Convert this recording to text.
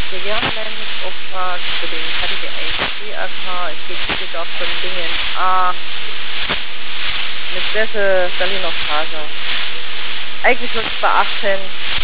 Begehrensleistungsauftrag für den KDW1 DAK. Es geht wie gesagt von Dingen A mit Sessel, Berliner Straße. Eigentlich uns beachten,